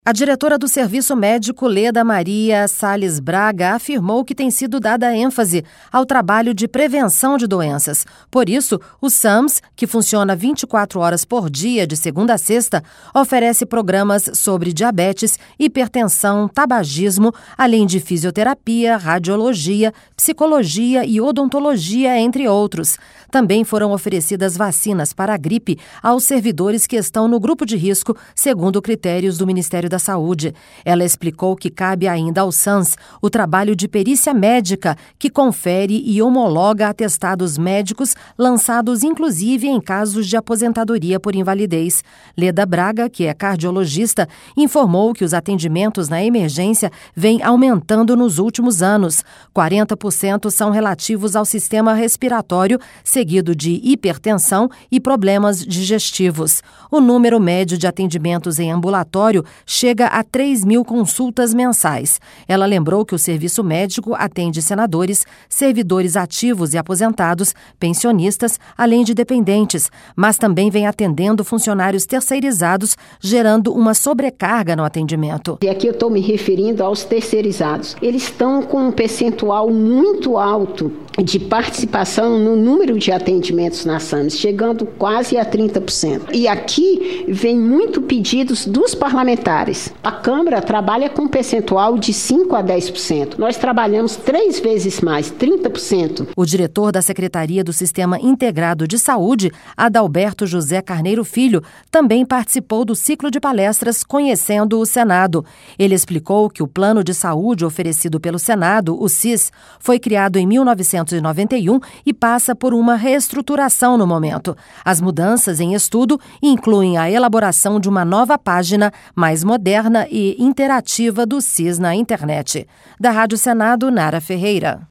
A diretora do Serviço Médico, Leda Maria Salles Braga, afirmou que tem sido dada ênfase ao trabalho de prevenção de doenças. Por isso, o SAMS, que funciona 24 horas por dia, de segunda a sexta, oferece programas sobre diabetes, hipertensão, tabagismo, além de fisioterapia, radiologia, psicologia e odontologia, entre outros. Também foram oferecidas vacinas para a gripe aos servidores que estão no grupo de risco, segundo critérios do Ministério da Saúde. Ela explicou que cabe ainda ao SAMS o trabalho de perícia médica, que confere e homologa atestados médicos lançados inclusive em casos de aposentadoria por invalidez. Leda Braga, que é cardiologista, informou que os atendimentos na emergência vêm aumentando nos últimos anos. 40% são relativos ao sistema respiratório, seguido de hipertensão e problemas digestivos. O número médio de atendimentos em ambulatório chega a 3.000 consultas mensais. Ela lembrou que o serviço médico atende senadores, servidores ativos e aposentados, pensionistas, além de dependentes, mas também vem atendendo funcionários terceirizados, gerando uma sobrecarga no atendimento. E aqui eu estou me referindo aos terceirizados. Eles estão com um percentual muito alto de participação no número de atendimentos na SAMS, chegando quase a 30%. E aqui vem muito pedidos dos parlamentares. A Câmara trabalha com um percentual de 5% a 10%. Nós trabalhamos 3 vezes mais, 30%. O diretor da Secretaria do Sistema Integrado de Saúde, Adalberto José Carneiro Filho, também participou do ciclo de palestras Conhecendo o Senado. Ele explicou que o plano de saúde oferecido pelo Senado, o SIS, foi criado em 1991 e passa por uma reestruturação no momento. As mudanças em estudo incluem a elaboração de uma nova página mais moderna e interativa do SIS na internet. Da Rádio Senado, Nara Ferreira.